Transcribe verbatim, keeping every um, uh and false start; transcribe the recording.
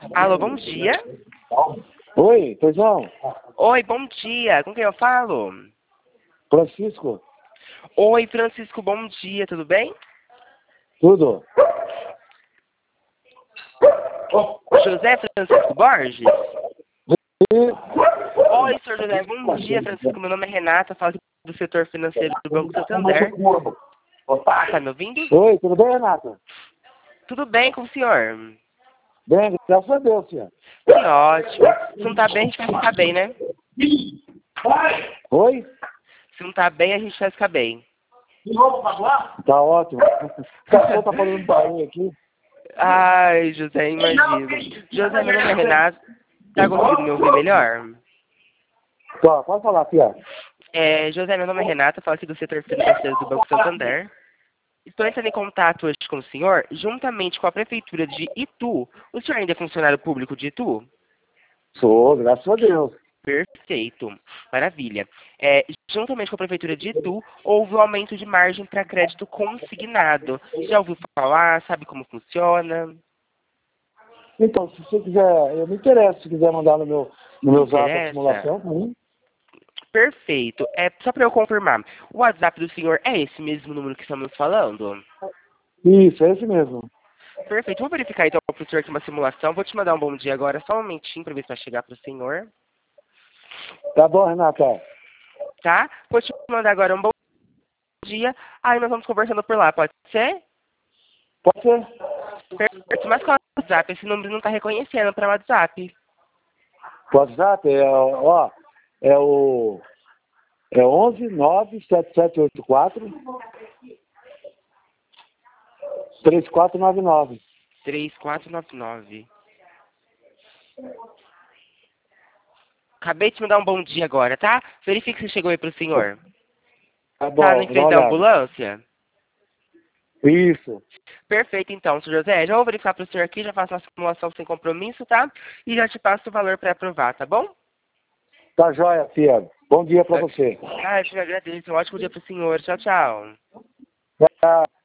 Alô, bom dia. Oi, Feijão. Oi, bom dia. Com quem eu falo? Francisco. Oi, Francisco, bom dia. Tudo bem? Tudo. José Francisco Borges? E... Oi, senhor José. Bom dia, Francisco. Meu nome é Renata. Falo do setor financeiro do Banco Santander. Tá me ouvindo? Oi, tudo bem, Renata? Tudo bem com o senhor? Bem, graças a Deus, senhor. Que ótimo. Se não tá bem, a gente vai ficar bem, né? Oi? Se não tá bem, a gente vai ficar bem. Tá ótimo. O cachorro tá falando barulho aqui. Ai, José, imagino. José, meu nome é Renato. Tá conseguindo me ouvir melhor? Tá, pode falar, filha. É, José, meu nome é Renata, falo aqui do setor financeiro do Banco Santander. Estou entrando em contato hoje com o senhor, juntamente com a Prefeitura de Itu. O senhor ainda é funcionário público de Itu? Sou, graças a Deus. Perfeito, maravilha. É, juntamente com a Prefeitura de Itu, houve um aumento de margem para crédito consignado. Já ouviu falar? Sabe como funciona? Então, se você quiser, eu me interesso, se quiser mandar no meu, no meu zap a Interessa? simulação, sim. Perfeito. É só para eu confirmar. O WhatsApp do senhor é esse mesmo número que estamos falando? Isso, é esse mesmo. Perfeito. Vou verificar então para o senhor aqui uma simulação. Vou te mandar um bom dia agora, só um momentinho para ver se vai chegar para o senhor. Tá bom, Renata. Tá? Vou te mandar agora um bom dia. Aí nós vamos conversando por lá, pode ser? Pode ser? Perfeito. Mas qual é o WhatsApp? Esse número não está reconhecendo para o WhatsApp. O WhatsApp é, ó, é o... É onze nove sete sete oito quatro três quatro nove nove. três quatro nove nove. Acabei de te mandar um bom dia agora, tá? Verifique se chegou aí pro senhor. Tá Tá bom, em vou dar frente uma da olhada. ambulância? Isso. Perfeito, então, senhor José. Já vou verificar pro senhor aqui, já faço uma simulação sem compromisso, tá? E já te passo o valor para aprovar, tá bom? Tá jóia, filha. Bom dia pra você. Ah, eu te agradeço. Um ótimo dia pro senhor. Tchau, tchau. Tchau.